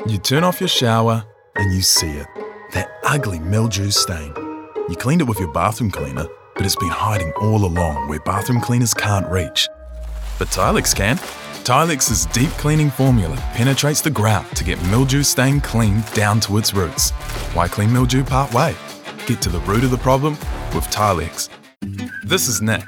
You turn off your shower and you see it. That ugly mildew stain. You cleaned it with your bathroom cleaner, but it's been hiding all along where bathroom cleaners can't reach. But Tilex can. Tilex's deep cleaning formula penetrates the grout to get mildew stain cleaned down to its roots. Why clean mildew part way? Get to the root of the problem with Tilex. This is Nick.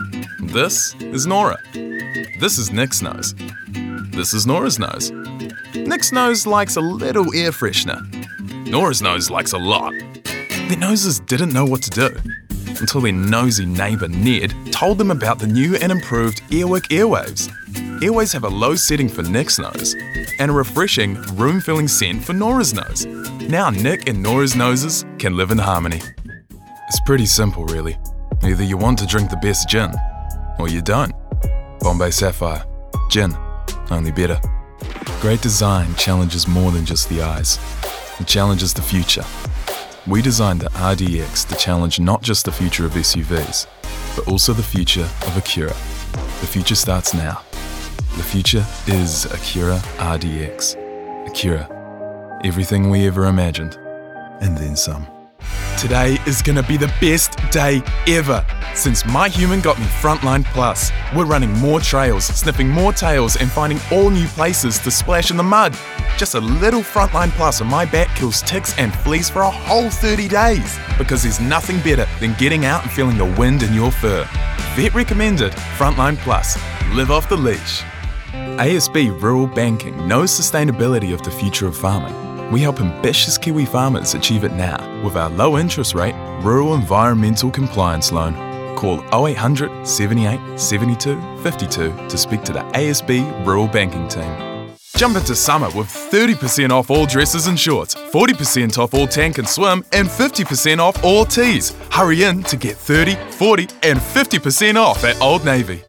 This is Nora. This is Nick's nose. This is Nora's nose. Nick's nose likes a little air freshener. Nora's nose likes a lot. Their noses didn't know what to do until their nosy neighbour Ned told them about the new and improved Airwick Airwaves. Airwaves have a low setting for Nick's nose and a refreshing, room-filling scent for Nora's nose. Now Nick and Nora's noses can live in harmony. It's pretty simple, really. Either you want to drink the best gin, or you don't. Bombay Sapphire. Gin. Only better. Great design challenges more than just the eyes. It challenges the future. We designed the RDX to challenge not just the future of SUVs, but also the future of Acura. The future starts now. The future is Acura RDX. Acura. Everything we ever imagined, and then some. Today is gonna be the best day ever. Since My Human got me Frontline Plus, we're running more trails, sniffing more tails, and finding all new places to splash in the mud. Just a little Frontline Plus on my back kills ticks and fleas for a whole 30 days. Because there's nothing better than getting out and feeling the wind in your fur. Vet recommended Frontline Plus. Live off the leash. ASB Rural Banking knows sustainability of the future of farming. We help ambitious Kiwi farmers achieve it now with our low interest rate Rural Environmental Compliance Loan. Call 0800 78 72 52 to speak to the ASB Rural Banking team. Jump into summer with 30% off all dresses and shorts, 40% off all tank and swim, and 50% off all tees. Hurry in to get 30, 40 and 50% off at Old Navy.